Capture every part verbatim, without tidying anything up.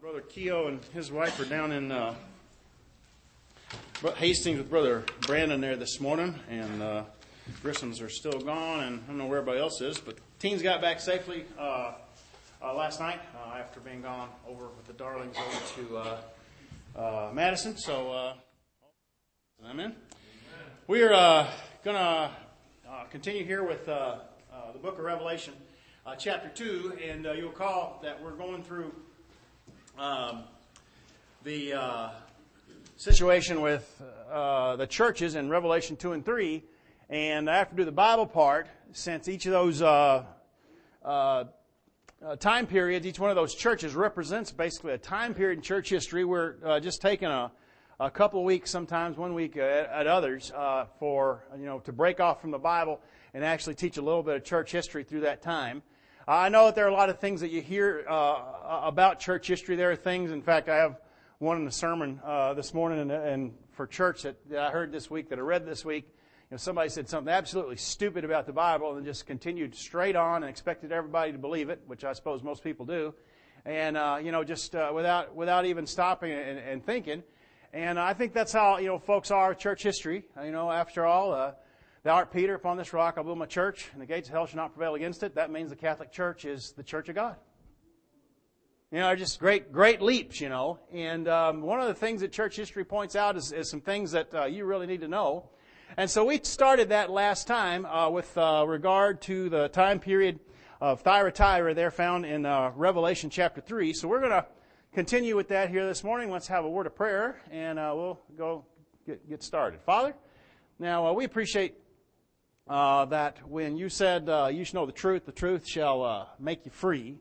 Brother Keogh and his wife are down in uh, Hastings with Brother Brandon there this morning, and uh, Grissom's are still gone, and I don't know where everybody else is, but teens got back safely uh, uh, last night uh, after being gone over with the Darlings over to uh, uh, Madison. So, uh, amen. We are uh, going to uh, continue here with uh, uh, the book of Revelation, uh, chapter two, and uh, you'll recall that we're going through Um, the uh, situation with uh, the churches in Revelation two and three, and I have to do the Bible part since each of those uh, uh, uh, time periods, each one of those churches represents basically a time period in church history. We're uh, just taking a, a couple of weeks, sometimes one week at, at others, uh, for you know to break off from the Bible and actually teach a little bit of church history through that time. I know that there are a lot of things that you hear uh, about church history. There are things, in fact, I have one in the sermon uh, this morning and, and for church that, that I heard this week, that I read this week. You know, somebody said something absolutely stupid about the Bible and just continued straight on and expected everybody to believe it, which I suppose most people do, and uh, you know, just uh, without without even stopping and, and thinking. And I think that's how you know folks are with church history. You know, after all. Uh, Thou art Peter, upon this rock I'll build my church, and the gates of hell shall not prevail against it. That means the Catholic Church is the Church of God. You know, they're just great, great leaps, you know. And um, one of the things that church history points out is, is some things that uh, you really need to know. And so we started that last time uh, with uh, regard to the time period of Thyatira there found in uh, Revelation chapter three. So we're going to continue with that here this morning. Let's have a word of prayer, and uh, we'll go get, get started. Father, now uh, we appreciate Uh, that when you said uh, you should know the truth, the truth shall uh, make you free,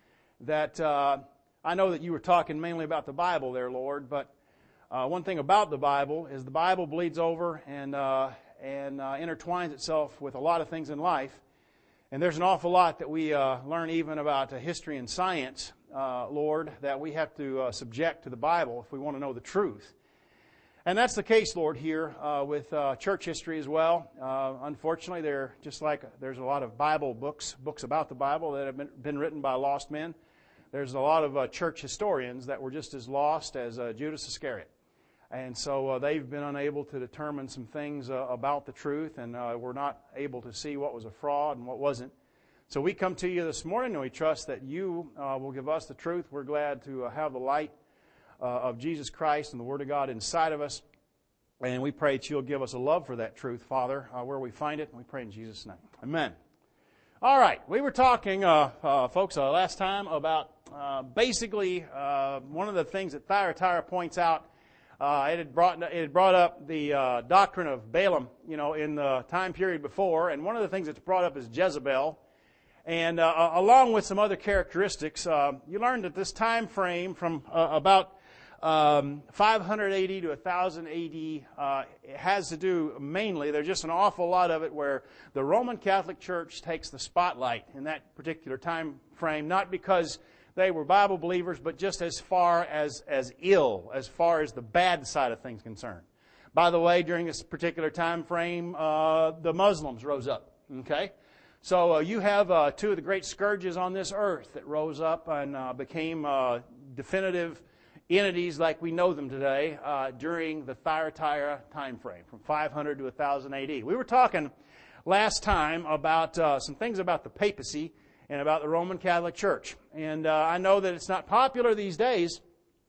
that uh, I know that you were talking mainly about the Bible there, Lord, but uh, one thing about the Bible is the Bible bleeds over and uh, and uh, intertwines itself with a lot of things in life, and there's an awful lot that we uh, learn even about uh, history and science, uh, Lord, that we have to uh, subject to the Bible if we want to know the truth. And that's the case, Lord, here uh, with uh, church history as well. Uh, unfortunately, there just like there's a lot of Bible books, books about the Bible that have been, been written by lost men. There's a lot of uh, church historians that were just as lost as uh, Judas Iscariot. And so uh, they've been unable to determine some things uh, about the truth, and uh, were not able to see what was a fraud and what wasn't. So we come to you this morning, and we trust that you uh, will give us the truth. We're glad to uh, have the light Uh, of Jesus Christ and the Word of God inside of us. And we pray that you'll give us a love for that truth, Father, uh, where we find it. And we pray in Jesus' name. Amen. All right. We were talking, uh, uh, folks, uh, last time about uh, basically uh, one of the things that Thyatira points out. Uh, it had brought it had brought up the uh, doctrine of Balaam, you know, in the time period before. And one of the things that's brought up is Jezebel. And uh, along with some other characteristics, uh, you learned that this time frame from uh, about Um, five hundred A D to one thousand A D uh, has to do mainly, there's just an awful lot of it where the Roman Catholic Church takes the spotlight in that particular time frame, not because they were Bible believers, but just as far as, as ill, as far as the bad side of things concerned. By the way, during this particular time frame, uh, the Muslims rose up, okay? So uh, you have uh, two of the great scourges on this earth that rose up and uh, became uh, definitive entities like we know them today uh, during the Thyatira time frame from five hundred to one thousand A D. We were talking last time about uh, some things about the papacy and about the Roman Catholic Church. And uh, I know that it's not popular these days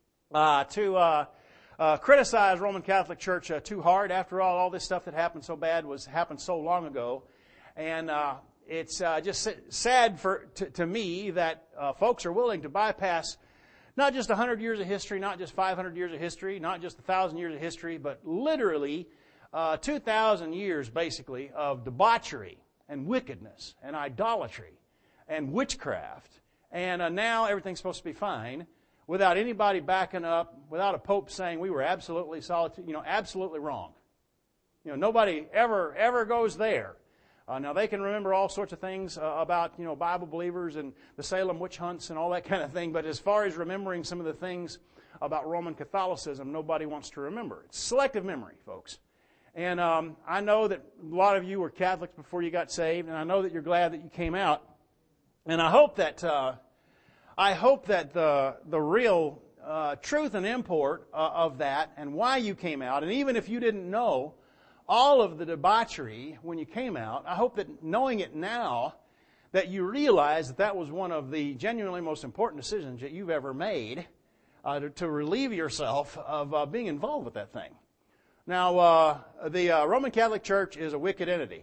uh, to uh, uh, criticize Roman Catholic Church uh, too hard. After all, all this stuff that happened so bad was happened so long ago. And uh, it's uh, just sad for to, to me that uh, folks are willing to bypass not just one hundred years of history, not just five hundred years of history, not just one thousand years of history, but literally uh, two thousand years, basically, of debauchery and wickedness and idolatry and witchcraft. And uh, now everything's supposed to be fine without anybody backing up, without a pope saying we were absolutely solid, you know, absolutely wrong. You know, nobody ever, ever goes there. Uh, now, they can remember all sorts of things uh, about, you know, Bible believers and the Salem witch hunts and all that kind of thing. But as far as remembering some of the things about Roman Catholicism, nobody wants to remember. It's selective memory, folks. And um, I know that a lot of you were Catholics before you got saved, and I know that you're glad that you came out. And I hope that uh, I hope that the the real uh, truth and import uh, of that and why you came out, and even if you didn't know all of the debauchery when you came out, I hope that knowing it now, that you realize that that was one of the genuinely most important decisions that you've ever made uh, to, to relieve yourself of uh, being involved with that thing. Now, uh, the uh, Roman Catholic Church is a wicked entity,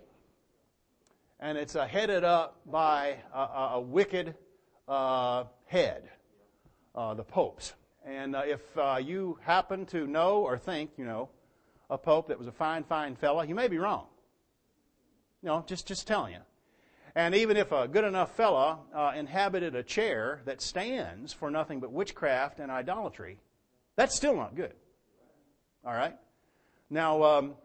and it's uh, headed up by a, a, a wicked uh, head, uh, the popes. And uh, if uh, you happen to know or think, you know, a pope that was a fine, fine fella, you may be wrong. You know, just, just telling you. And even if a good enough fella uh, inhabited a chair that stands for nothing but witchcraft and idolatry, that's still not good. All right? Now, um,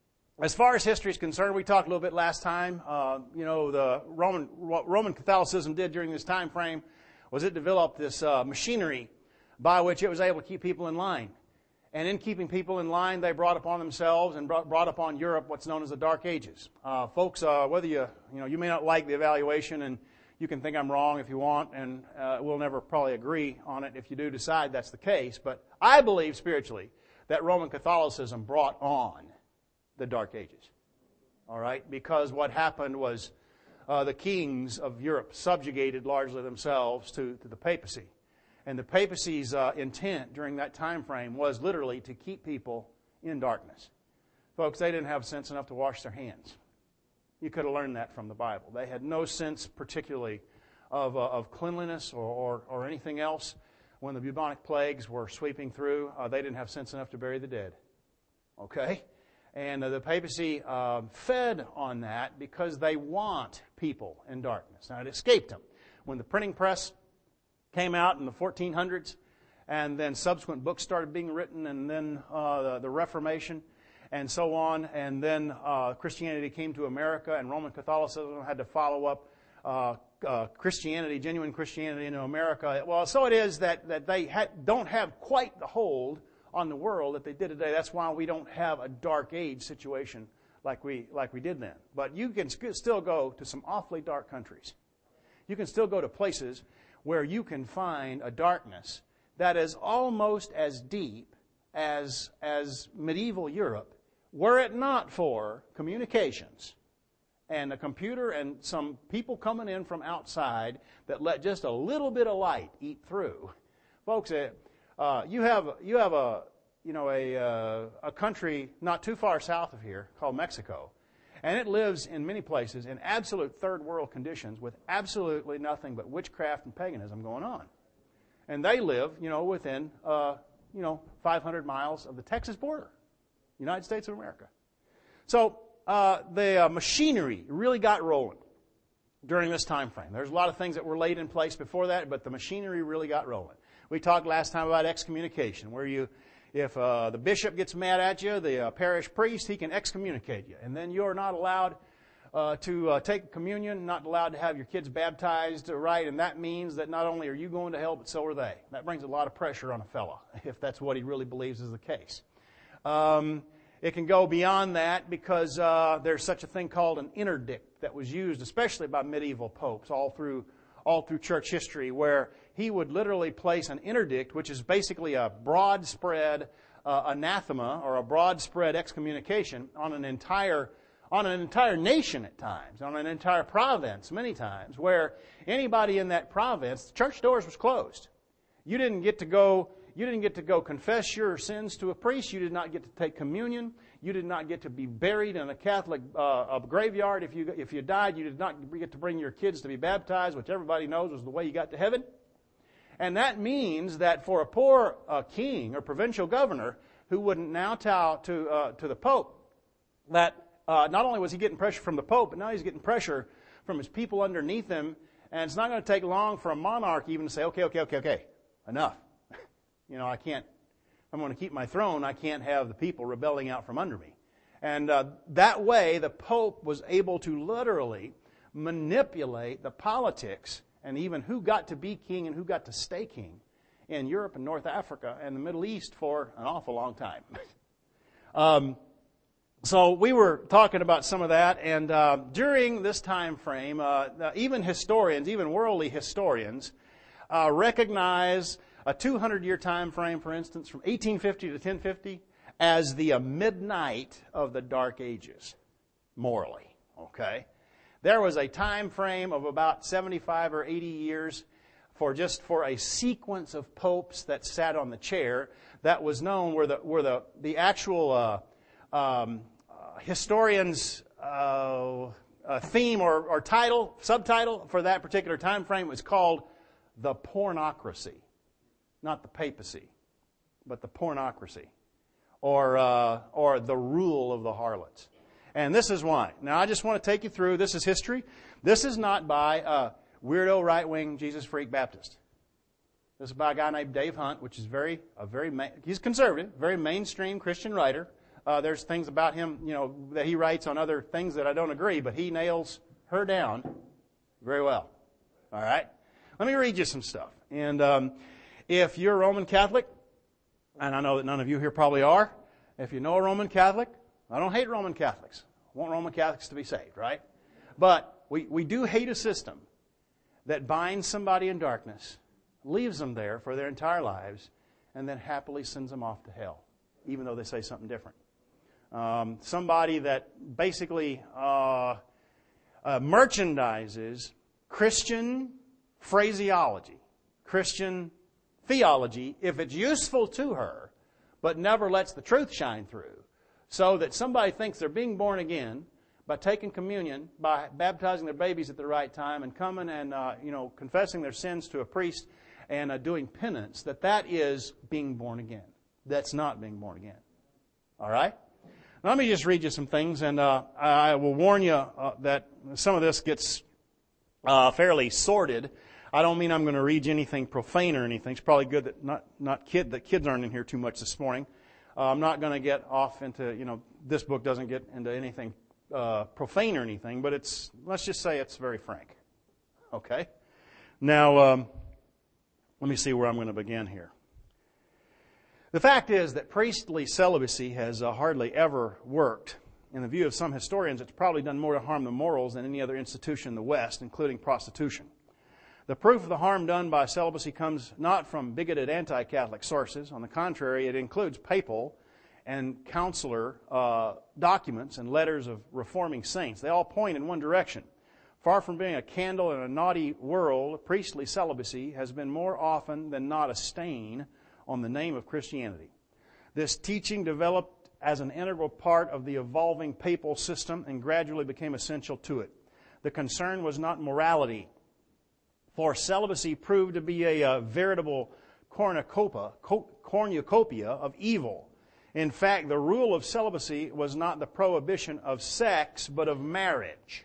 as far as history is concerned, we talked a little bit last time. Uh, you know, the Roman what Roman Catholicism did during this time frame was it developed this uh, machinery by which it was able to keep people in line. And in keeping people in line, they brought upon themselves and brought, brought upon Europe what's known as the Dark Ages. Uh, folks, uh, whether you, you know, you may not like the evaluation, and you can think I'm wrong if you want, and uh, we'll never probably agree on it if you do decide that's the case. But I believe spiritually that Roman Catholicism brought on the Dark Ages. All right? Because what happened was uh, the kings of Europe subjugated largely themselves to, to the papacy. And the papacy's uh, intent during that time frame was literally to keep people in darkness. Folks, they didn't have sense enough to wash their hands. You could have learned that from the Bible. They had no sense particularly of, uh, of cleanliness or, or, or anything else. When the bubonic plagues were sweeping through, uh, they didn't have sense enough to bury the dead. Okay? And uh, the papacy uh, fed on that because they want people in darkness. Now, it escaped them. When the printing press came out in the fourteen hundreds, and then subsequent books started being written, and then uh, the, the Reformation, and so on, and then uh, Christianity came to America, and Roman Catholicism had to follow up uh, uh, Christianity, genuine Christianity, into America. Well, so it is that, that they had, don't have quite the hold on the world that they did today. That's why we don't have a dark age situation like we like we did then. But you can still go to some awfully dark countries. You can still go to places where you can find a darkness that is almost as deep as, as medieval Europe, were it not for communications and a computer and some people coming in from outside that let just a little bit of light eat through. Folks, uh, you have you have a you know a uh, a country not too far south of here called Mexico. And it lives in many places in absolute third world conditions with absolutely nothing but witchcraft and paganism going on. And they live, you know, within, uh, you know, five hundred miles of the Texas border, United States of America. So uh, the uh, machinery really got rolling during this time frame. There's a lot of things that were laid in place before that, but the machinery really got rolling. We talked last time about excommunication, where you If uh, the bishop gets mad at you, the uh, parish priest, he can excommunicate you. And then you're not allowed uh, to uh, take communion, not allowed to have your kids baptized, right? And that means that not only are you going to hell, but so are they. That brings a lot of pressure on a fella, if that's what he really believes is the case. Um, it can go beyond that because uh, there's such a thing called an interdict that was used, especially by medieval popes, all through all through church history, where he would literally place an interdict, which is basically a broad spread uh, anathema or a broad spread excommunication on an entire on an entire nation at times, on an entire province many times, where anybody in that province, the church doors was closed. You didn't get to go. You didn't get to go confess your sins to a priest. You did not get to take communion. You did not get to be buried in a Catholic uh, a graveyard. If you if you died, you did not get to bring your kids to be baptized, which everybody knows was the way you got to heaven. And that means that for a poor uh, king or provincial governor who wouldn't now tell to uh, to the Pope that uh, not only was he getting pressure from the Pope, but now he's getting pressure from his people underneath him. And it's not going to take long for a monarch even to say, okay, okay, okay, okay, enough. You know, I can't, I'm going to keep my throne. I can't have the people rebelling out from under me. And uh, that way, the Pope was able to literally manipulate the politics and even who got to be king and who got to stay king in Europe and North Africa and the Middle East for an awful long time. um, so we were talking about some of that, and uh, during this time frame, uh, even historians, even worldly historians, uh, recognize a two hundred year time frame, for instance, from eighteen fifty to ten fifty, as the uh, midnight of the Dark Ages, morally. Okay? There was a time frame of about seventy-five or eighty years for just for a sequence of popes that sat on the chair that was known where the where the the actual uh, um, uh, historians' uh, uh, theme or, or title subtitle for that particular time frame was called the pornocracy, not the papacy, but the pornocracy, or uh, or the rule of the harlots. And this is why. Now, I just want to take you through. This is history. This is not by a weirdo right-wing Jesus freak Baptist. This is by a guy named Dave Hunt, which is very, a very, he's conservative, very mainstream Christian writer. Uh, there's things about him, you know, that he writes on other things that I don't agree, but he nails her down very well. All right? Let me read you some stuff. And um, if you're a Roman Catholic, and I know that none of you here probably are, if you know a Roman Catholic, I don't hate Roman Catholics. I want Roman Catholics to be saved, right? But we, we do hate a system that binds somebody in darkness, leaves them there for their entire lives, and then happily sends them off to hell, even though they say something different. Um, somebody that basically uh, uh, merchandises Christian phraseology, Christian theology, if it's useful to her, but never lets the truth shine through, so that somebody thinks they're being born again by taking communion, by baptizing their babies at the right time, and coming and uh, you know confessing their sins to a priest and uh, doing penance, that that is being born again. That's not being born again. All right? Now, let me just read you some things, and uh, I will warn you uh, that some of this gets uh, fairly sordid. I don't mean I'm going to read you anything profane or anything. It's probably good that not not kid that kids aren't in here too much this morning. Uh, I'm not going to get off into, you know, this book doesn't get into anything uh, profane or anything, but it's, let's just say it's very frank. Okay? Now, um, let me see where I'm going to begin here. The fact is that priestly celibacy has uh, hardly ever worked. In the view of some historians, it's probably done more to harm the morals than any other institution in the West, including prostitution. The proof of the harm done by celibacy comes not from bigoted anti-Catholic sources. On the contrary, it includes papal and consular uh, documents and letters of reforming saints. They all point in one direction. Far from being a candle in a naughty world, priestly celibacy has been more often than not a stain on the name of Christianity. This teaching developed as an integral part of the evolving papal system and gradually became essential to it. The concern was not morality, for celibacy proved to be a, a veritable cornucopia, cornucopia of evil. In fact, the rule of celibacy was not the prohibition of sex, but of marriage.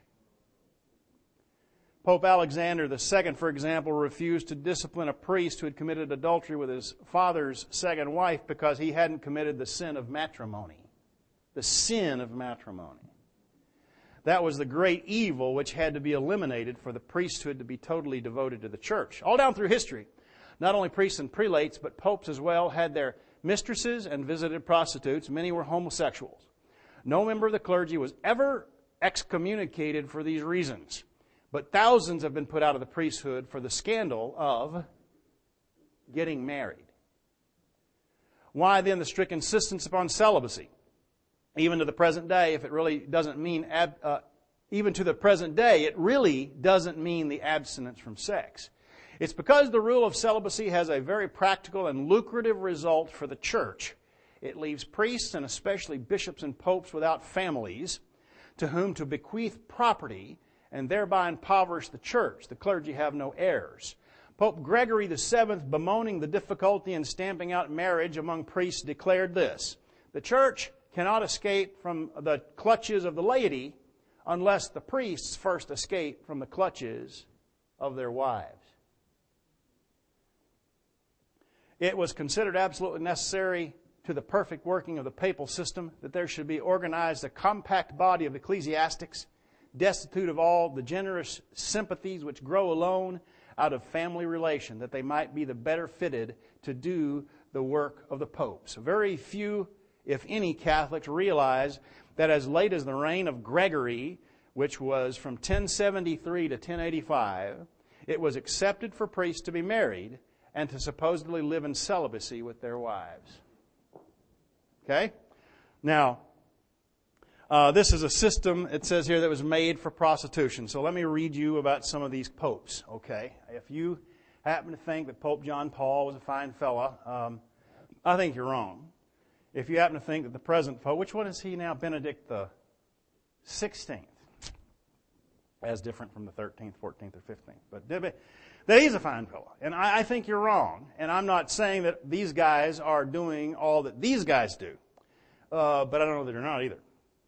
Pope Alexander the Second, for example, refused to discipline a priest who had committed adultery with his father's second wife because he hadn't committed the sin of matrimony. The sin of matrimony. That was the great evil which had to be eliminated for the priesthood to be totally devoted to the church. All down through history, not only priests and prelates, but popes as well had their mistresses and visited prostitutes. Many were homosexuals. No member of the clergy was ever excommunicated for these reasons. But thousands have been put out of the priesthood for the scandal of getting married. Why then the strict insistence upon celibacy? Even to the present day, if it really doesn't mean, ab, uh, even to the present day, it really doesn't mean the abstinence from sex. It's because the rule of celibacy has a very practical and lucrative result for the church. It leaves priests and especially bishops and popes without families to whom to bequeath property and thereby impoverish the church. The clergy have no heirs. Pope Gregory the Seventh, bemoaning the difficulty in stamping out marriage among priests, declared this: the church cannot escape from the clutches of the laity unless the priests first escape from the clutches of their wives. It was considered absolutely necessary to the perfect working of the papal system that there should be organized a compact body of ecclesiastics, destitute of all the generous sympathies which grow alone out of family relation, that they might be the better fitted to do the work of the popes. Very few, if any, Catholics realize that as late as the reign of Gregory, which was from ten seventy-three to ten eighty-five, it was accepted for priests to be married and to supposedly live in celibacy with their wives. Okay? Now, uh, this is a system, it says here, that was made for prostitution. So let me read you about some of these popes, okay? If you happen to think that Pope John Paul was a fine fella, um, I think you're wrong. If you happen to think that the present Pope, which one is he now? Benedict the sixteenth. As different from the thirteenth, fourteenth, or fifteenth. But that he's a fine fellow. And I, I think you're wrong. And I'm not saying that these guys are doing all that these guys do. Uh, but I don't know that they're not either.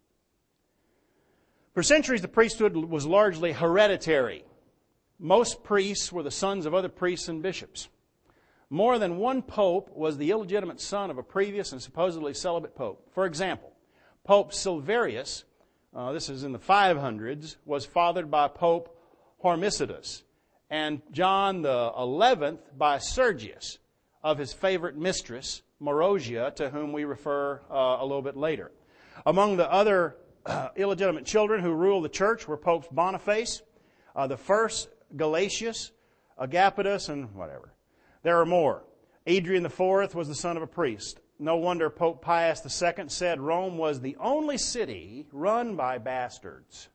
For centuries, the priesthood was largely hereditary. Most priests were the sons of other priests and bishops. More than one pope was the illegitimate son of a previous and supposedly celibate pope. For example, Pope Silverius, uh, this is in the five hundreds, was fathered by Pope Hormisdas, and John the eleventh by Sergius, of his favorite mistress, Marozia, to whom we refer uh, a little bit later. Among the other uh, illegitimate children who ruled the church were Popes Boniface, uh, the first, Galatius, Agapitus, and whatever. There are more. Adrian the fourth was the son of a priest. No wonder Pope Pius the second said Rome was the only city run by bastards.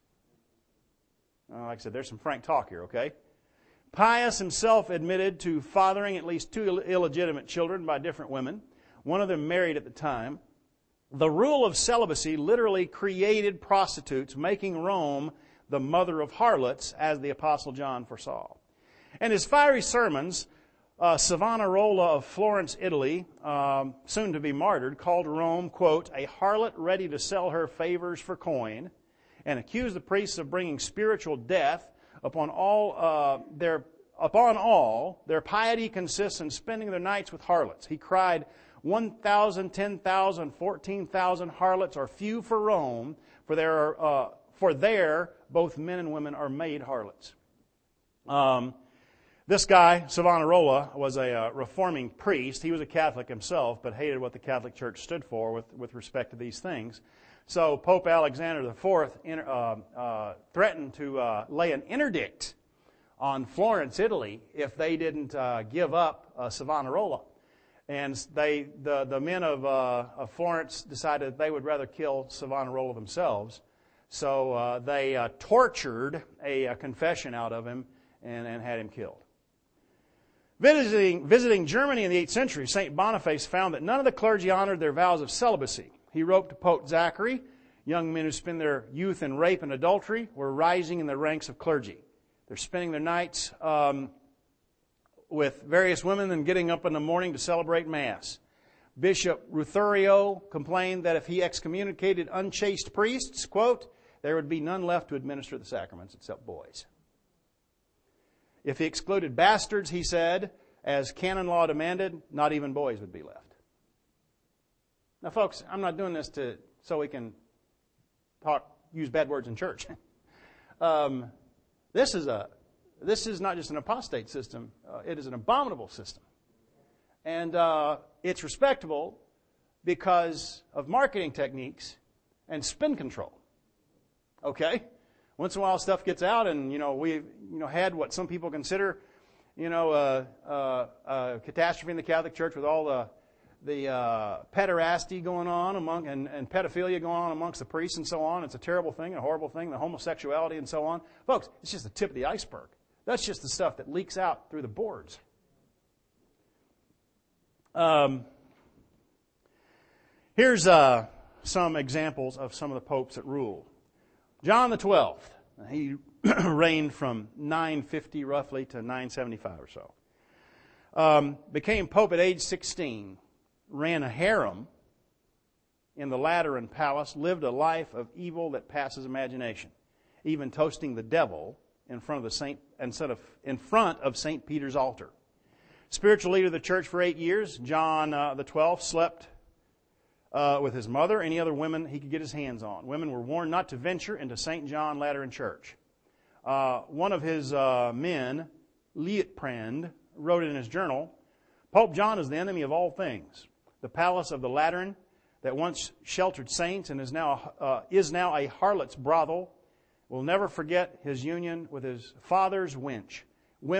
Uh, like I said, there's some frank talk here, okay? Pius himself admitted to fathering at least two illegitimate children by different women, one of them married at the time. The rule of celibacy literally created prostitutes, making Rome the mother of harlots, as the Apostle John foresaw. And his fiery sermons, uh, Savonarola of Florence, Italy, um, soon to be martyred, called Rome, quote, a harlot ready to sell her favors for coin, and accused the priests of bringing spiritual death upon all uh, their upon all. Their piety consists in spending their nights with harlots. He cried, one thousand, ten thousand, fourteen thousand harlots are few for Rome, for there are, uh, for there both men and women are made harlots. Um, this guy, Savonarola, was a uh, reforming priest. He was a Catholic himself, but hated what the Catholic Church stood for with, with respect to these things. So Pope Alexander the fourth uh, uh, threatened to uh, lay an interdict on Florence, Italy, if they didn't uh, give up uh, Savonarola. And they, the, the men of, uh, of Florence decided that they would rather kill Savonarola themselves. So uh, they uh, tortured a, a confession out of him and, and had him killed. Visiting, visiting Germany in the eighth century, Saint Boniface found that none of the clergy honored their vows of celibacy. He wrote to Pope Zachary, young men who spend their youth in rape and adultery were rising in the ranks of clergy. They're spending their nights um, with various women and getting up in the morning to celebrate Mass. Bishop Ruthurio complained that if he excommunicated unchaste priests, quote, there would be none left to administer the sacraments except boys. If he excluded bastards, he said, as canon law demanded, not even boys would be left. Now, folks, I'm not doing this to so we can talk, use bad words in church. um, this is a this is not just an apostate system; uh, it is an abominable system, and uh, it's respectable because of marketing techniques and spin control. Okay, once in a while, stuff gets out, and you know we you know had what some people consider you know a uh, uh, uh, catastrophe in the Catholic Church with all the the uh, pederasty going on among and, and pedophilia going on amongst the priests and so on. It's a terrible thing, a horrible thing, the homosexuality and so on. Folks, it's just the tip of the iceberg. That's just the stuff that leaks out through the boards. Um, here's uh, some examples of some of the popes that ruled. John the twelfth, he reigned from nine fifty roughly to nine seventy-five or so. Um, became pope at age sixteen. Ran a harem in the Lateran palace, lived a life of evil that passes imagination, even toasting the devil in front of the Saint instead of in front of Saint Peter's altar. Spiritual leader of the church for eight years, John uh, the twelfth slept uh, with his mother, any other women he could get his hands on. Women were warned not to venture into Saint John Lateran Church. Uh, one of his uh, men, Liutprand, wrote in his journal, Pope John is the enemy of all things. The palace of the Lateran that once sheltered saints and is now uh, is now a harlot's brothel will never forget his union with his father's wench. Women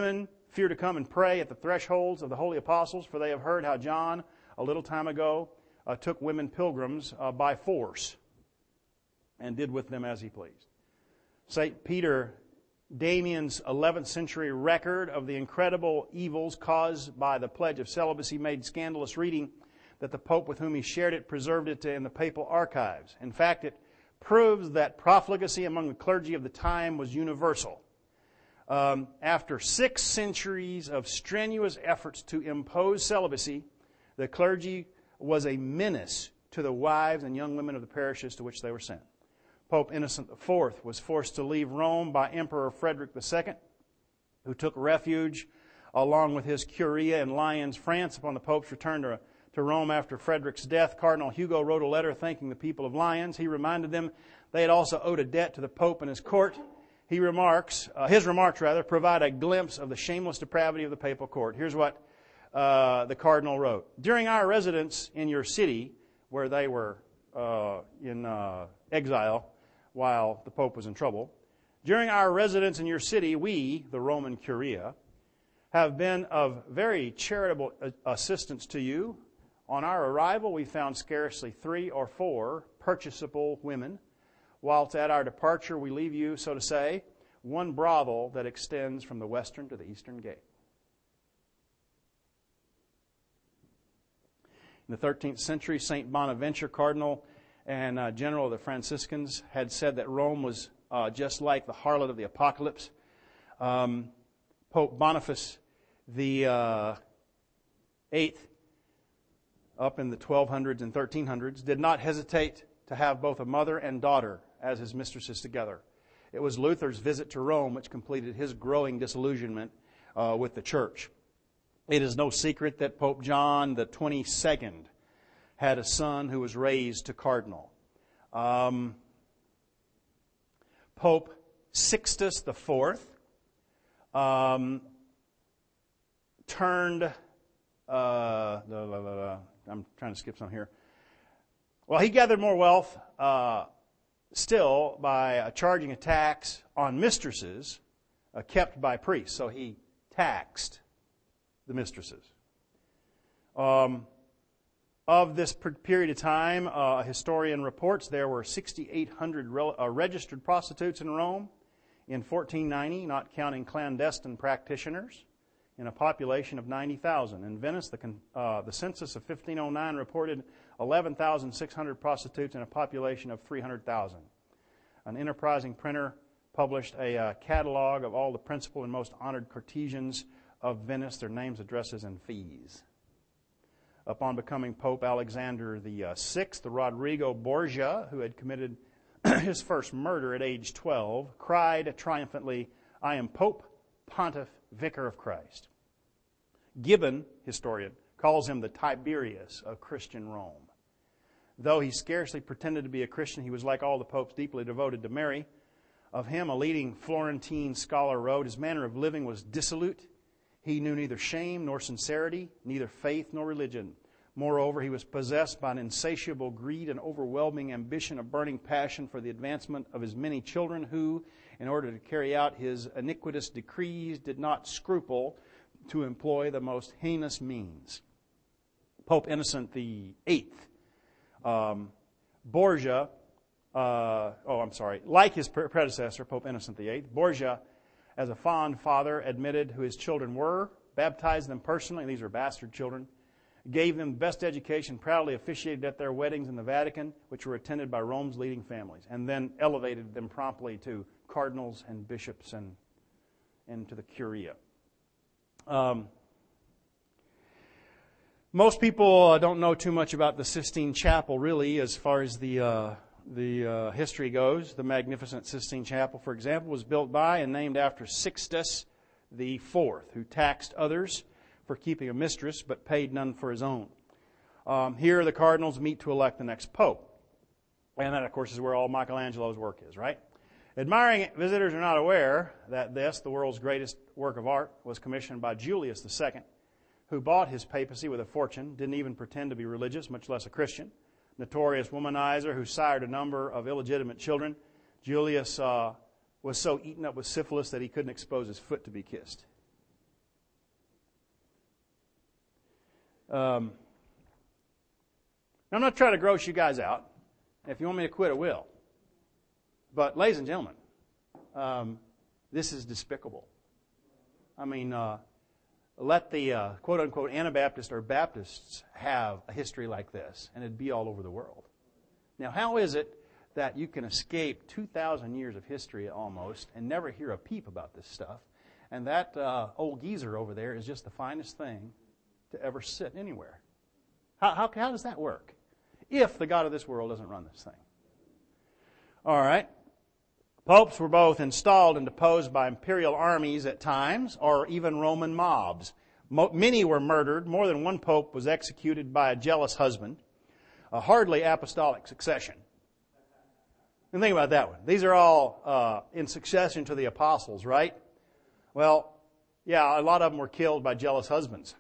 fear to come and pray at the thresholds of the holy apostles, for they have heard how John, a little time ago, uh, took women pilgrims uh, by force and did with them as he pleased. Saint Peter Damian's eleventh century record of the incredible evils caused by the pledge of celibacy made scandalous reading that the Pope with whom he shared it preserved it in the papal archives. In fact, it proves that profligacy among the clergy of the time was universal. Um, after six centuries of strenuous efforts to impose celibacy, the clergy was a menace to the wives and young women of the parishes to which they were sent. Pope Innocent the Fourth was forced to leave Rome by Emperor Frederick the Second, who took refuge along with his curia in Lyons, France. Upon the Pope's return to, to Rome after Frederick's death, Cardinal Hugo wrote a letter thanking the people of Lyons. He reminded them they had also owed a debt to the Pope and his court. He remarks, uh, his remarks rather, provide a glimpse of the shameless depravity of the papal court. Here's what uh, the Cardinal wrote. During our residence in your city, where they were uh, in uh, exile, while the Pope was in trouble. During our residence in your city, we, the Roman Curia, have been of very charitable assistance to you. On our arrival, we found scarcely three or four purchasable women, whilst at our departure we leave you, so to say, one brothel that extends from the western to the eastern gate. In the thirteenth century, Saint Bonaventure, Cardinal and uh, General of the Franciscans, had said that Rome was uh, just like the harlot of the Apocalypse. Um, Pope Boniface the uh, Eighth, up in the twelve hundreds and thirteen hundreds, did not hesitate to have both a mother and daughter as his mistresses together. It was Luther's visit to Rome which completed his growing disillusionment uh, with the Church. It is no secret that Pope John the twenty-second had a son who was raised to cardinal. Um, Pope Sixtus the Fourth um, turned, uh, blah, blah, blah, blah. I'm trying to skip some here. Well, he gathered more wealth uh, still by uh, charging a tax on mistresses uh, kept by priests. So he taxed the mistresses. Um, Of this period of time, uh, a historian reports there were six thousand eight hundred re- uh, registered prostitutes in Rome in fourteen ninety, not counting clandestine practitioners, in a population of ninety thousand. In Venice, the, con- uh, the census of fifteen oh nine reported eleven thousand six hundred prostitutes in a population of three hundred thousand. An enterprising printer published a uh, catalog of all the principal and most honored courtesans of Venice, their names, addresses, and fees. Upon becoming Pope Alexander the uh, Sixth, the Rodrigo Borgia, who had committed his first murder at age twelve, cried triumphantly, "I am Pope, Pontiff, Vicar of Christ." Gibbon, historian, calls him the Tiberius of Christian Rome. Though he scarcely pretended to be a Christian, he was, like all the popes, deeply devoted to Mary. Of him, a leading Florentine scholar wrote, his manner of living was dissolute. He knew neither shame nor sincerity, neither faith nor religion. Moreover, he was possessed by an insatiable greed and overwhelming ambition, a burning passion for the advancement of his many children who, in order to carry out his iniquitous decrees, did not scruple to employ the most heinous means. Pope Innocent the Eighth, um, Borgia, uh, oh, I'm sorry, like his predecessor, Pope Innocent the Eighth, Borgia, as a fond father, admitted who his children were, baptized them personally, these are bastard children, gave them the best education, proudly officiated at their weddings in the Vatican, which were attended by Rome's leading families, and then elevated them promptly to cardinals and bishops and, and to the curia. Um, most people uh, don't know too much about the Sistine Chapel, really, as far as the uh, the uh, history goes. The magnificent Sistine Chapel, for example, was built by and named after Sixtus the Fourth, who taxed others for keeping a mistress, but paid none for his own. Um, here, the cardinals meet to elect the next pope. And that, of course, is where all Michelangelo's work is, right? Admiring visitors are not aware that this, the world's greatest work of art, was commissioned by Julius the Second, who bought his papacy with a fortune, didn't even pretend to be religious, much less a Christian. Notorious womanizer who sired a number of illegitimate children. Julius uh, was so eaten up with syphilis that he couldn't expose his foot to be kissed. Um, I'm not trying to gross you guys out. If you want me to quit, I will. But, ladies and gentlemen, um, this is despicable. I mean, uh, let the uh, quote-unquote Anabaptists or Baptists have a history like this, and it'd be all over the world. Now, how is it that you can escape two thousand years of history almost and never hear a peep about this stuff, and that uh, old geezer over there is just the finest thing to ever sit anywhere? How, how, how does that work if the God of this world doesn't run this thing? All right. Popes were both installed and deposed by imperial armies at times, or even Roman mobs. Mo- many were murdered. More than one pope was executed by a jealous husband. A hardly apostolic succession. And think about that one. These are all uh, in succession to the apostles, right? Well, yeah, a lot of them were killed by jealous husbands.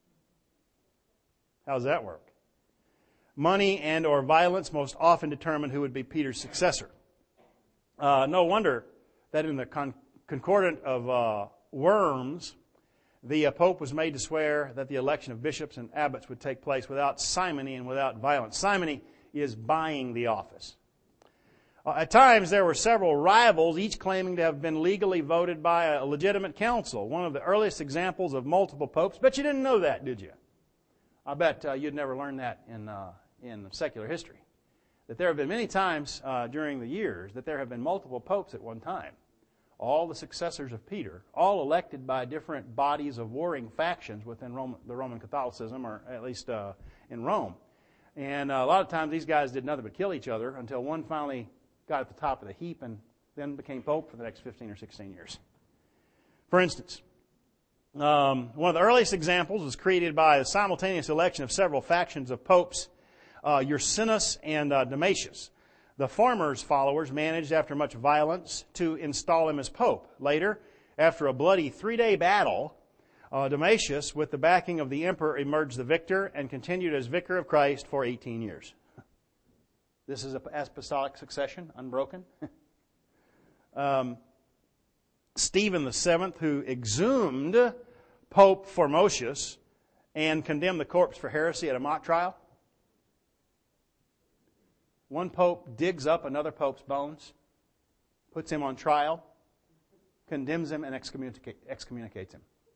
How does that work? Money and or violence most often determined who would be Peter's successor. Uh, no wonder that in the con- Concordant of uh, Worms, the uh, Pope was made to swear that the election of bishops and abbots would take place without simony and without violence. Simony is buying the office. Uh, at times, there were several rivals, each claiming to have been legally voted by a legitimate council. One of the earliest examples of multiple popes. Bet you didn't know that, did you? I bet uh, you'd never learned that in uh, in secular history. That there have been many times uh, during the years that there have been multiple popes at one time. All the successors of Peter, all elected by different bodies of warring factions within Roman, the Roman Catholicism, or at least uh, in Rome. And uh, a lot of times these guys did nothing but kill each other until one finally got at the top of the heap and then became pope for the next fifteen or sixteen years. For instance, um, one of the earliest examples was created by the simultaneous election of several factions of popes, uh, Ursinus and uh, Domitius. The former's followers managed, after much violence, to install him as pope. Later, after a bloody three-day battle, uh, Domitius, with the backing of the emperor, emerged the victor and continued as vicar of Christ for eighteen years. This is an apostolic succession, unbroken. um, Stephen the Seventh, who exhumed Pope Formosius and condemned the corpse for heresy at a mock trial. One pope digs up another pope's bones, puts him on trial, condemns him, and excommunicate, excommunicates him.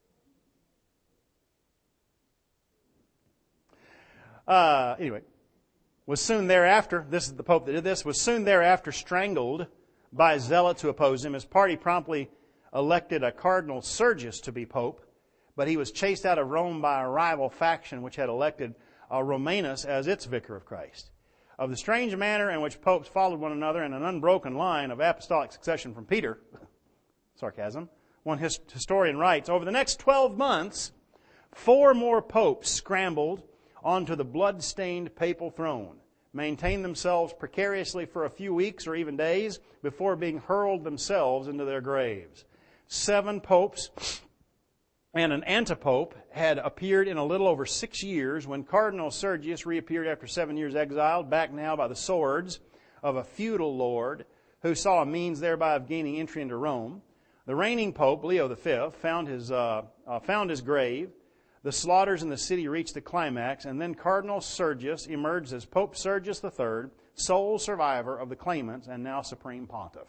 Uh, anyway, was soon thereafter, this is the pope that did this, was soon thereafter strangled by zealots who opposed him. His party promptly elected a Cardinal Sergius to be pope, but he was chased out of Rome by a rival faction which had elected uh, Romanus as its vicar of Christ. Of the strange manner in which popes followed one another in an unbroken line of apostolic succession from Peter, sarcasm, one his- historian writes, over the next twelve months, four more popes scrambled onto the blood-stained papal throne, maintained themselves precariously for a few weeks or even days before being hurled themselves into their graves. Seven popes and an antipope had appeared in a little over six years when Cardinal Sergius reappeared after seven years exiled, back now by the swords of a feudal lord who saw a means thereby of gaining entry into Rome. The reigning pope, Leo the Fifth, found his, uh, uh, found his grave. The slaughters in the city reached the climax, and then Cardinal Sergius emerged as Pope Sergius the Third, sole survivor of the claimants and now supreme pontiff.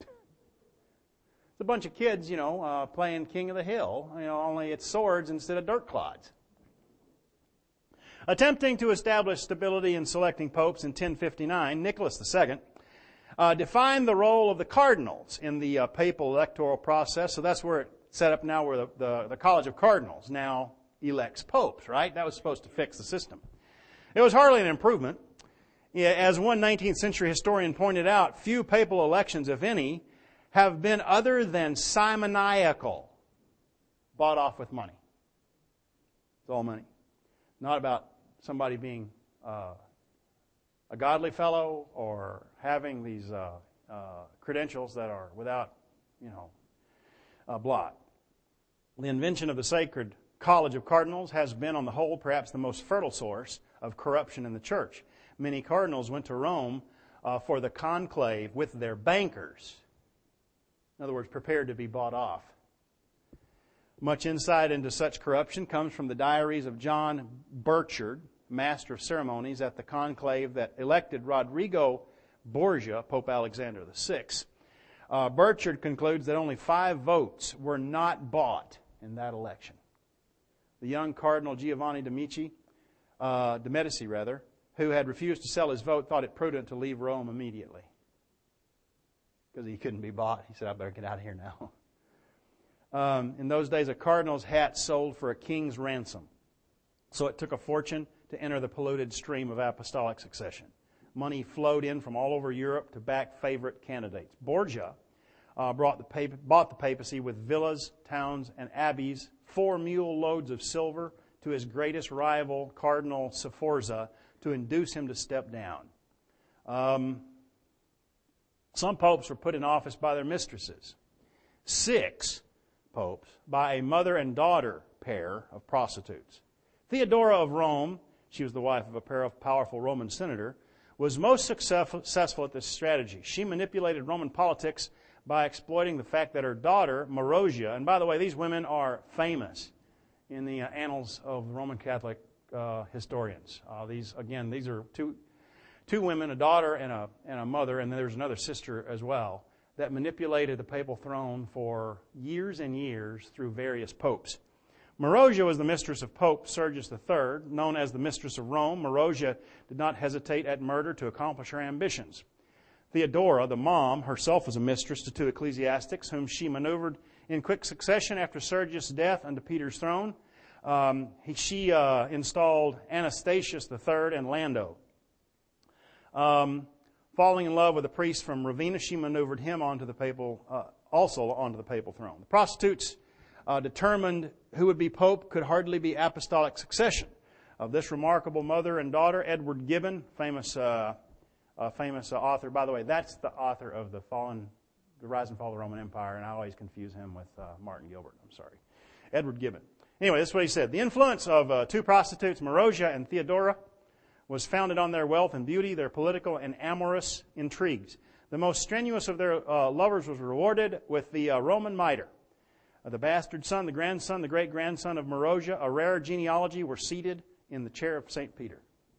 A bunch of kids, you know, uh, playing King of the Hill, you know, only it's swords instead of dirt clods. Attempting to establish stability in selecting popes in ten fifty-nine, Nicholas the Second uh, defined the role of the cardinals in the uh, papal electoral process. So that's where it's set up now, where the, the, the College of Cardinals now elects popes, right? That was supposed to fix the system. It was hardly an improvement. Yeah, as one nineteenth century historian pointed out, few papal elections, if any, have been other than simoniacal, bought off with money. It's all money. Not about somebody being uh, a godly fellow or having these uh, uh, credentials that are without, you know, uh, blot. The invention of the Sacred College of Cardinals has been, on the whole, perhaps the most fertile source of corruption in the church. Many cardinals went to Rome uh, for the conclave with their bankers. In other words, prepared to be bought off. Much insight into such corruption comes from the diaries of John Burchard, master of ceremonies at the conclave that elected Rodrigo Borgia, Pope Alexander the Sixth. Uh, Burchard concludes that only five votes were not bought in that election. The young Cardinal Giovanni de Medici, uh, de Medici rather, who had refused to sell his vote, thought it prudent to leave Rome immediately because he couldn't be bought. He said, "I better get out of here now." Um, in those days, a cardinal's hat sold for a king's ransom. So it took a fortune to enter the polluted stream of apostolic succession. Money flowed in from all over Europe to back favorite candidates. Borgia uh, brought the pap- bought the papacy with villas, towns, and abbeys, four mule loads of silver to his greatest rival, Cardinal Sforza, to induce him to step down. Um, some popes were put in office by their mistresses. Six popes by a mother and daughter pair of prostitutes. Theodora of Rome, she was the wife of a powerful Roman senator, was most successful at this strategy. She manipulated Roman politics by exploiting the fact that her daughter, Marozia, and by the way, these women are famous in the annals of Roman Catholic uh, historians. Uh, these, again, these are two two women, a daughter and a and a mother, and then there's another sister as well, that manipulated the papal throne for years and years through various popes. Marozia was the mistress of Pope Sergius the Third, known as the Mistress of Rome. Marozia did not hesitate at murder to accomplish her ambitions. Theodora, the mom, herself was a mistress to two ecclesiastics, whom she maneuvered in quick succession after Sergius' death unto Peter's throne. Um, he, she uh, installed Anastasius the Third and Lando. Um, falling in love with a priest from Ravenna, she maneuvered him onto the papal, uh, also onto the papal throne. The prostitutes uh, determined who would be pope could hardly be apostolic succession. Of this remarkable mother and daughter, Edward Gibbon, famous, uh, uh, famous uh, author. By the way, that's the author of the fallen, the Rise and Fall of the Roman Empire, and I always confuse him with uh, Martin Gilbert. I'm sorry, Edward Gibbon. Anyway, this is what he said. The influence of uh, two prostitutes, Marozia and Theodora, was founded on their wealth and beauty, their political and amorous intrigues. The most strenuous of their uh, lovers was rewarded with the uh, Roman mitre. Uh, the bastard son, the grandson, the great-grandson of Marozia, a rare genealogy, were seated in the chair of Saint Peter.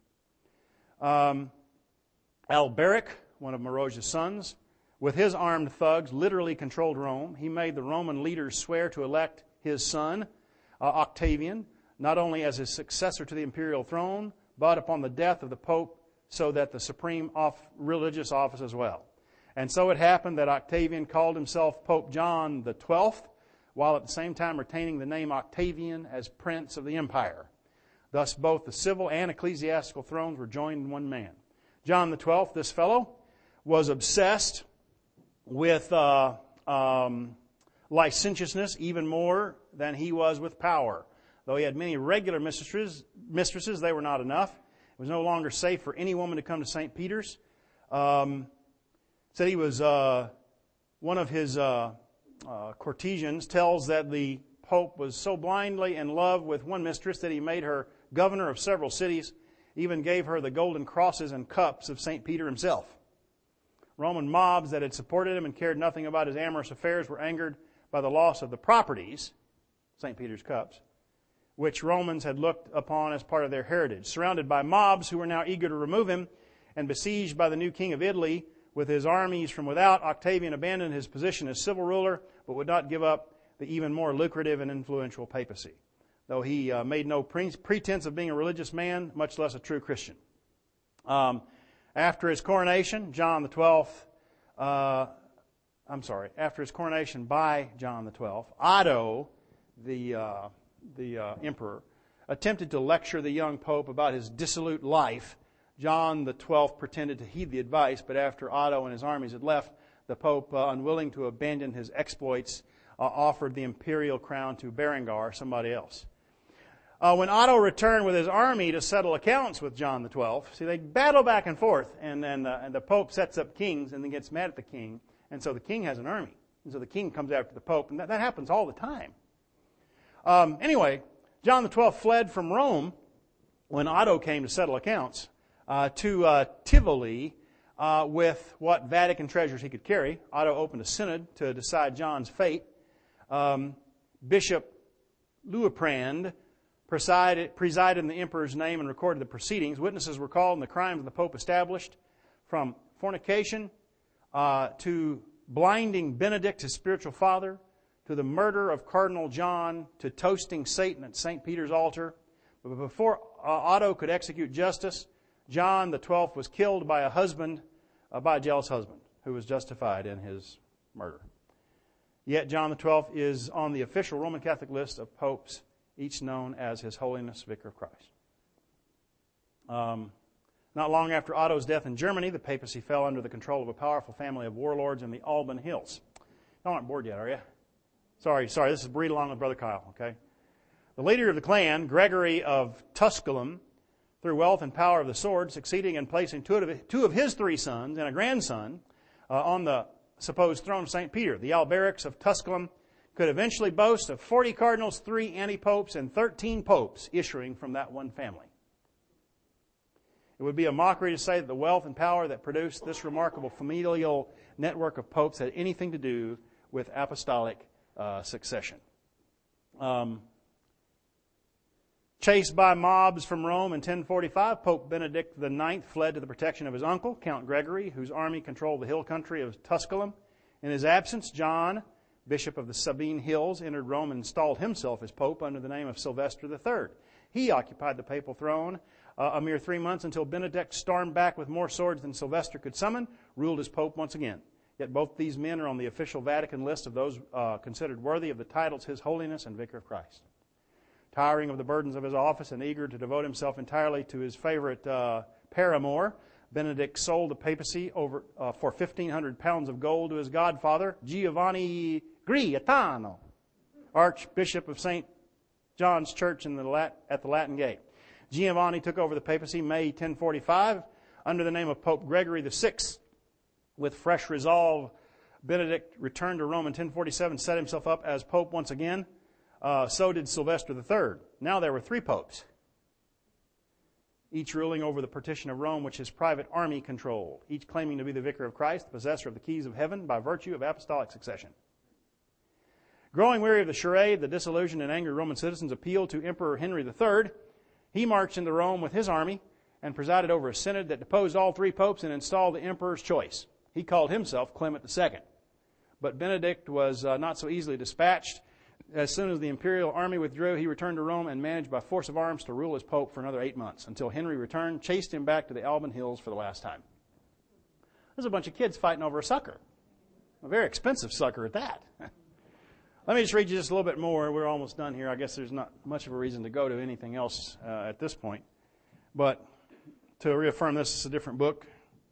Um, Alberic, one of Marozia's sons, with his armed thugs, literally controlled Rome. He made the Roman leaders swear to elect his son, uh, Octavian, not only as his successor to the imperial throne, but upon the death of the Pope, so that the supreme off, religious office as well. And so it happened that Octavian called himself Pope John the Twelfth, while at the same time retaining the name Octavian as Prince of the Empire. Thus both the civil and ecclesiastical thrones were joined in one man. John the Twelfth, this fellow, was obsessed with uh, um, licentiousness even more than he was with power. Though he had many regular mistresses, mistresses, they were not enough. It was no longer safe for any woman to come to Saint Peter's. Um, said he was uh, one of his uh, uh, courtesans tells that the Pope was so blindly in love with one mistress that he made her governor of several cities, even gave her the golden crosses and cups of Saint Peter himself. Roman mobs that had supported him and cared nothing about his amorous affairs were angered by the loss of the properties, Saint Peter's cups, which Romans had looked upon as part of their heritage. Surrounded by mobs who were now eager to remove him, and besieged by the new king of Italy with his armies from without, Octavian abandoned his position as civil ruler, but would not give up the even more lucrative and influential papacy, though he uh, made no pre- pretense of being a religious man, much less a true Christian. Um, after his coronation, John the Twelfth, uh, I'm sorry, after his coronation by John the Twelfth, Otto, the uh, the uh, emperor, attempted to lecture the young pope about his dissolute life. John the Twelfth pretended to heed the advice, but after Otto and his armies had left, the pope, uh, unwilling to abandon his exploits, uh, offered the imperial crown to Berengar, somebody else. Uh, when Otto returned with his army to settle accounts with John the Twelfth, see, they battle back and forth, and then uh, and the pope sets up kings and then gets mad at the king, and so the king has an army. And so the king comes after the pope, and that, that happens all the time. Um, anyway, John the Twelfth fled from Rome when Otto came to settle accounts uh, to uh, Tivoli uh, with what Vatican treasures he could carry. Otto opened a synod to decide John's fate. Um, Bishop Liutprand presided, presided in the emperor's name and recorded the proceedings. Witnesses were called and the crimes of the Pope established, from fornication uh, to blinding Benedict, his spiritual father, to the murder of Cardinal John, to toasting Satan at Saint Peter's altar. But before uh, Otto could execute justice, John the twelfth was killed by a husband, uh, by a jealous husband, who was justified in his murder. Yet John the twelfth is on the official Roman Catholic list of popes, each known as His Holiness Vicar of Christ. Um, not long after Otto's death in Germany, the papacy fell under the control of a powerful family of warlords in the Alban Hills. Y'all aren't bored yet, are you? Sorry, sorry, this is Read Along with Brother Kyle, okay? The leader of the clan, Gregory of Tusculum, through wealth and power of the sword, succeeding in placing two of, two of his three sons and a grandson uh, on the supposed throne of Saint Peter. The Alberics of Tusculum could eventually boast of forty cardinals, three anti-popes, and thirteen popes issuing from that one family. It would be a mockery to say that the wealth and power that produced this remarkable familial network of popes had anything to do with apostolic uh, succession. Um, Chased by mobs from Rome in ten forty-five, Pope Benedict the ninth fled to the protection of his uncle, Count Gregory, whose army controlled the hill country of Tusculum. In his absence, John, Bishop of the Sabine Hills, entered Rome and installed himself as Pope under the name of Sylvester the third. He occupied the papal throne uh, a mere three months until Benedict stormed back with more swords than Sylvester could summon, ruled as Pope once again. Yet both these men are on the official Vatican list of those uh, considered worthy of the titles His Holiness and Vicar of Christ. Tiring of the burdens of his office and eager to devote himself entirely to his favorite uh, paramour, Benedict sold the papacy over uh, for fifteen hundred pounds of gold to his godfather, Giovanni Gaetano, Archbishop of Saint John's Church in the Lat- at the Latin Gate. Giovanni took over the papacy May ten forty-five under the name of Pope Gregory the sixth. With fresh resolve, Benedict returned to Rome in ten forty-seven, set himself up as Pope once again. Uh, so did Sylvester the third. Now there were three popes, each ruling over the partition of Rome which his private army controlled, each claiming to be the Vicar of Christ, the possessor of the keys of heaven by virtue of apostolic succession. Growing weary of the charade, the disillusioned and angry Roman citizens appealed to Emperor Henry the third. He marched into Rome with his army and presided over a synod that deposed all three popes and installed the emperor's choice. He called himself Clement the second. But Benedict was uh, not so easily dispatched. As soon as the imperial army withdrew, he returned to Rome and managed by force of arms to rule as pope for another eight months until Henry returned, chased him back to the Alban Hills for the last time. There's a bunch of kids fighting over a sucker. A very expensive sucker at that. Let me just read you just a little bit more. We're almost done here. I guess there's not much of a reason to go to anything else uh, at this point. But to reaffirm this, is a different book.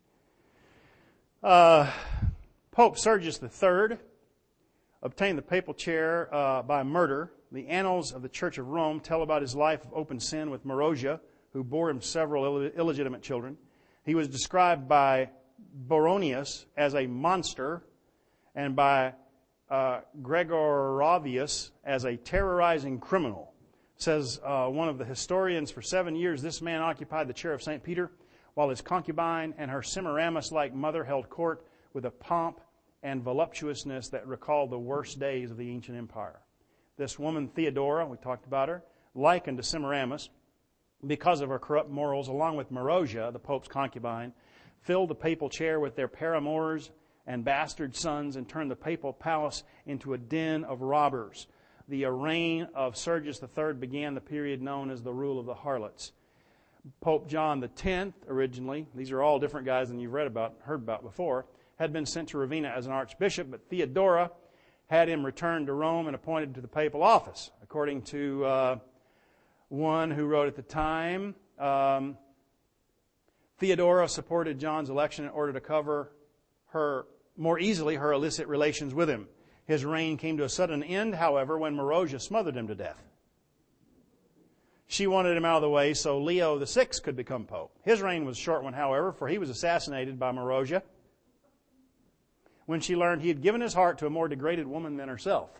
Uh, Pope Sergius the third obtained the papal chair uh, by murder. The annals of the Church of Rome tell about his life of open sin with Marozia, who bore him several Ill- illegitimate children. He was described by Baronius as a monster and by uh, Gregorovius as a terrorizing criminal. Says uh, one of the historians, for seven years this man occupied the chair of Saint Peter, while his concubine and her Semiramis-like mother held court with a pomp and voluptuousness that recalled the worst days of the ancient empire. This woman, Theodora, we talked about her, likened to Semiramis because of her corrupt morals, along with Marozia, the Pope's concubine, filled the papal chair with their paramours and bastard sons and turned the papal palace into a den of robbers. The reign of Sergius the third began the period known as the rule of the harlots. Pope John the tenth, originally, these are all different guys than you've read about, heard about before, had been sent to Ravenna as an archbishop, but Theodora had him returned to Rome and appointed to the papal office. According to uh, one who wrote at the time, um, Theodora supported John's election in order to cover her more easily her illicit relations with him. His reign came to a sudden end, however, when Marozia smothered him to death. She wanted him out of the way so Leo the sixth could become pope. His reign was a short one, however, for he was assassinated by Marozia when she learned he had given his heart to a more degraded woman than herself.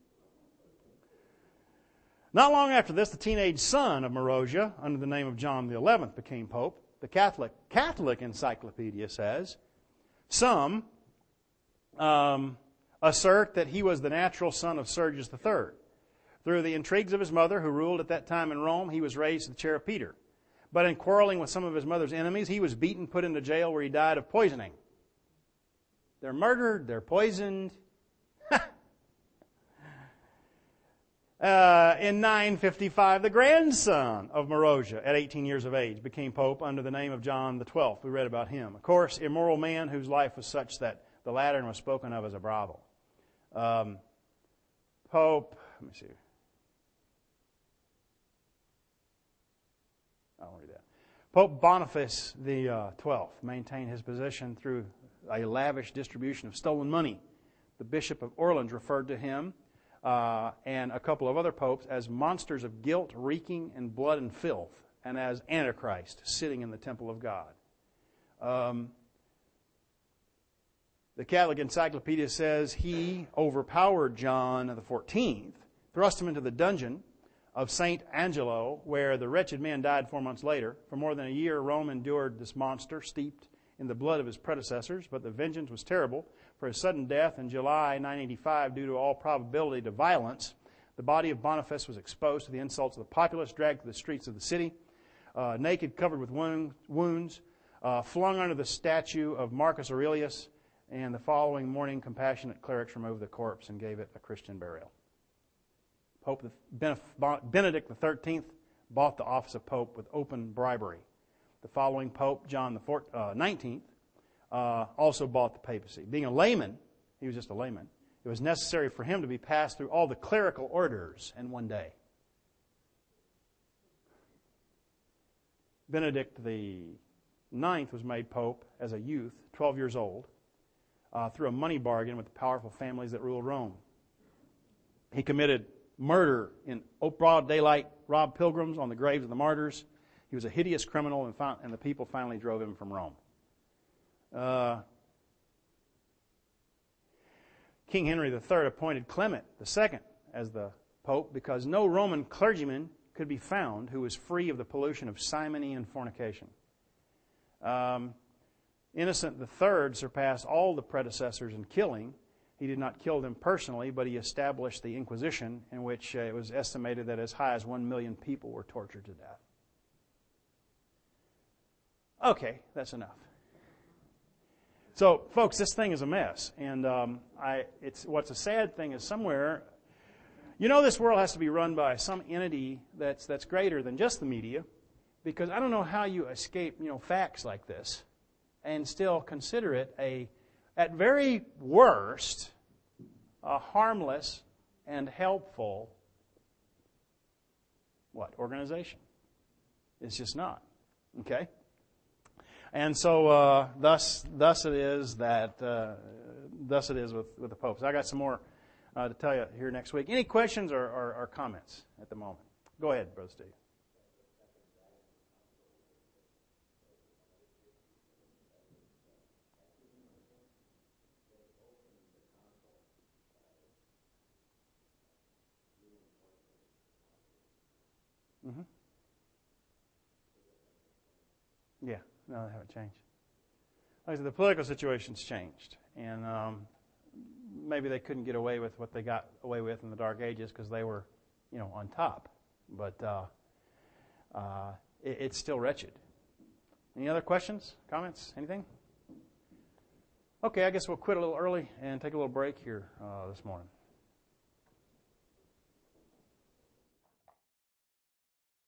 Not long after this, the teenage son of Marozia, under the name of John the eleventh, became pope. The Catholic Catholic Encyclopedia says, some um, assert that he was the natural son of Sergius the third. Through the intrigues of his mother, who ruled at that time in Rome, he was raised to the chair of Peter. But in quarreling with some of his mother's enemies, he was beaten, put into jail, where he died of poisoning. They're murdered, they're poisoned. uh, in nine fifty-five, the grandson of Marozia, at eighteen years of age, became pope under the name of John the twelfth. We read about him. Of course, immoral man whose life was such that the Lateran was spoken of as a brothel. Um, pope, let me see. I don't read that. Pope Boniface the uh, twelfth maintained his position through a lavish distribution of stolen money. The Bishop of Orleans referred to him uh, and a couple of other popes as monsters of guilt, reeking in blood and filth, and as Antichrist sitting in the temple of God. Um, the Catholic Encyclopedia says he overpowered John the fourteenth, thrust him into the dungeon of Saint Angelo, where the wretched man died four months later. For more than a year, Rome endured this monster, steeped in the blood of his predecessors, but the vengeance was terrible. For his sudden death in July nine eighty-five, due to all probability to violence, the body of Boniface was exposed to the insults of the populace, dragged to the streets of the city, uh, naked, covered with wounds, uh, flung under the statue of Marcus Aurelius, and the following morning, compassionate clerics removed the corpse and gave it a Christian burial. Pope Benedict the thirteenth bought the office of Pope with open bribery. The following Pope, John the nineteenth, uh, also bought the papacy. Being a layman, he was just a layman, it was necessary for him to be passed through all the clerical orders in one day. Benedict the ninth was made Pope as a youth, twelve years old, uh, through a money bargain with the powerful families that ruled Rome. He committed murder in broad daylight, robbed pilgrims on the graves of the martyrs. He was a hideous criminal, and, found, and the people finally drove him from Rome. Uh, King Henry the third appointed Clement the second as the pope because no Roman clergyman could be found who was free of the pollution of simony and fornication. Um, Innocent the third surpassed all the predecessors in killing. He did not kill them personally, but he established the Inquisition, in which uh, it was estimated that as high as one million people were tortured to death. Okay, that's enough. So, folks, this thing is a mess, and um, I, it's what's a sad thing is somewhere, you know, this world has to be run by some entity that's that's greater than just the media, because I don't know how you escape, you know, facts like this, and still consider it a, at very worst, a harmless and helpful, what, organization? It's just not, okay? And so, uh, thus, thus it is that, uh, thus it is with, with the popes. I got some more uh, to tell you here next week. Any questions or, or, or comments at the moment? Go ahead, Brother Steve. Mm-hmm. Yeah. No, they haven't changed. Like I said, the political situation's changed, and um, maybe they couldn't get away with what they got away with in the Dark Ages because they were, you know, on top. But uh, uh, it, it's still wretched. Any other questions, comments, anything? Okay, I guess we'll quit a little early and take a little break here uh, this morning.